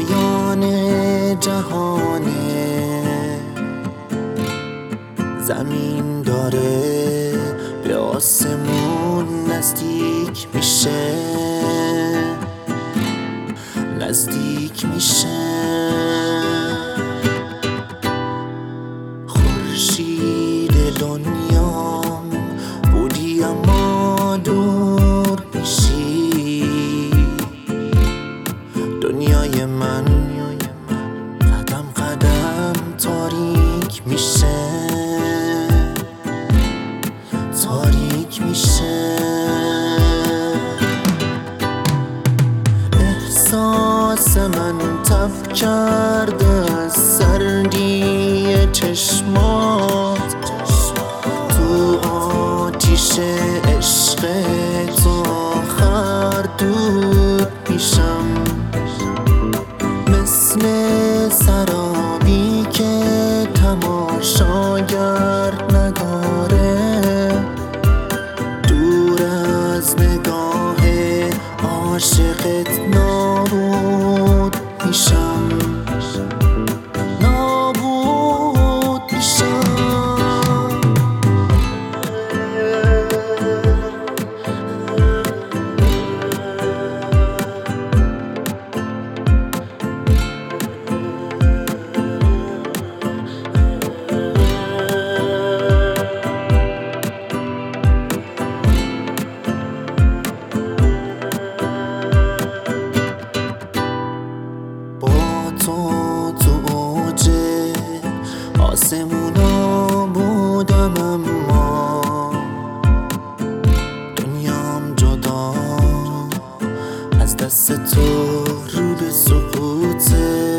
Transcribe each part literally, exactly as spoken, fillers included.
پایان جهانه، زمین داره به آسمون نزدیک میشه، نزدیک میشه. خورشید دنیام بودی اما دور میشی، دنیای من قدم قدم تاریک میشه، تاریک میشه. احساس من تب کرده از سردی چشمات، تو آتیش عشق تو آخر دود میشم، مثل سرابی که تماشاگر نداره، دور از نگاه عاشقت نابود میشم، نابود میشم. آسمونا بودم اما دنیام جدا از دست تو رو به سقوطه،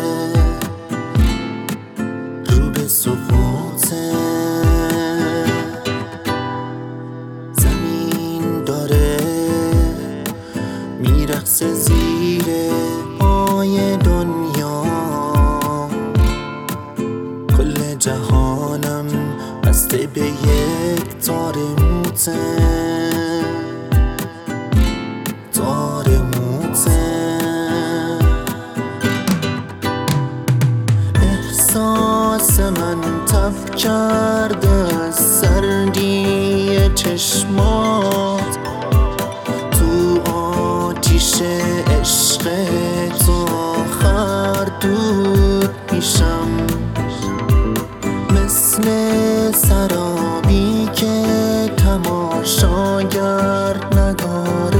رو به سقوطه. زمین داره میرقصه زیر پای دنیا، کل جهانم بسته به یک تار موته، تار موته. احساس من تب کرده از سردی چشمات، تو آتیش عشق تو آخر دود میشم، مثل سرابی که تماشاگر نداره،